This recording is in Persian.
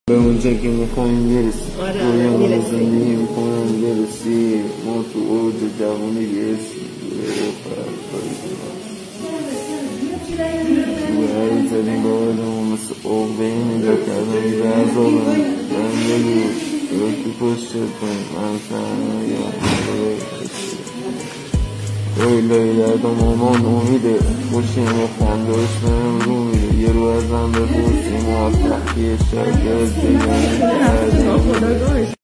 به اونجا که میخوایم برسی رویان زندگی میکنم برسی ما تو اوج جوانی برسی باید زدیم با آدم مثل اوقه نگاه کردم به عذابم من بگو تو پشت کنیم من سرمایه ویلای دردم مامان امیده خوشیم و خندهاش بهم رو میده یه رو ازم بپرسی موفقی شاید بگم